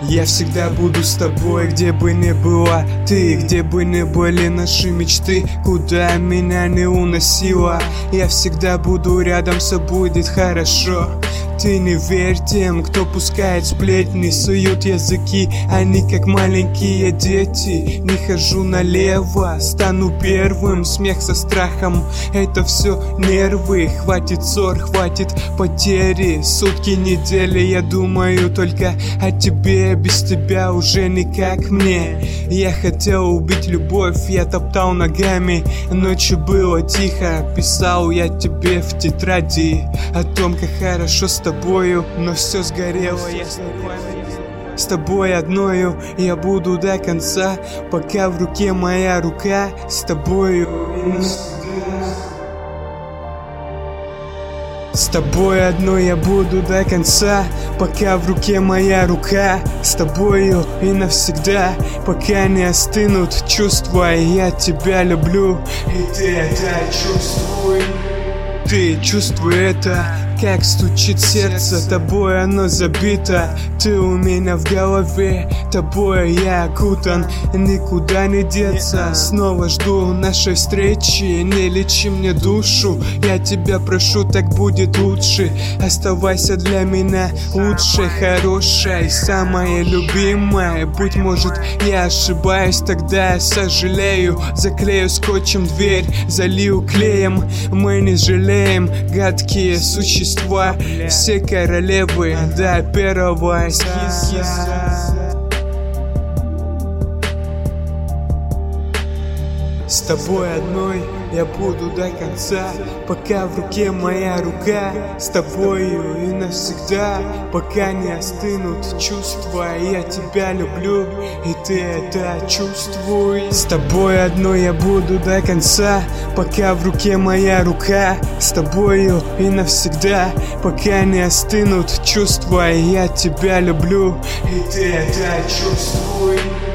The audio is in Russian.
Я всегда буду с тобой, где бы ни была ты, где бы ни были наши мечты, куда меня не уносила. Я всегда буду рядом, все будет хорошо. Ты не верь тем, кто пускает сплетни, суют языки, они как маленькие дети. Не хожу налево, стану первым, смех со страхом, это все нервы. Хватит ссор, хватит потери, сутки, недели, я думаю только о тебе. Без тебя уже никак мне. Я хотел убить любовь, я топтал ногами, ночью было тихо, писал я тебе в тетради о том, как хорошо с тобою, но все сгорело. С тобой одною я буду до конца, пока в руке моя рука. С тобою с тобой одной я буду до конца, пока в руке моя рука. С тобою и навсегда, пока не остынут чувства. Я тебя люблю, и ты это чувствуй. Ты чувствуй это, как стучит сердце, тобой оно забито. Ты у меня в голове, тобой я окутан, никуда не деться. Снова жду нашей встречи, не лечи мне душу. Я тебя прошу, так будет лучше. Оставайся для меня лучшей, хорошей, самая любимая. Быть может, я ошибаюсь, тогда я сожалею. Заклею скотчем дверь, залью клеем. Мы не жалеем, гадкие существа, все королевы до первого эскиза. С тобой одной я буду до конца, пока в руке моя рука. С тобою и навсегда, пока не остынут чувства. Я тебя люблю, и ты это чувствуй. С тобой одной я буду до конца, пока в руке моя рука. С тобою и навсегда, пока не остынут чувства. Я тебя люблю, и ты это чувствуй.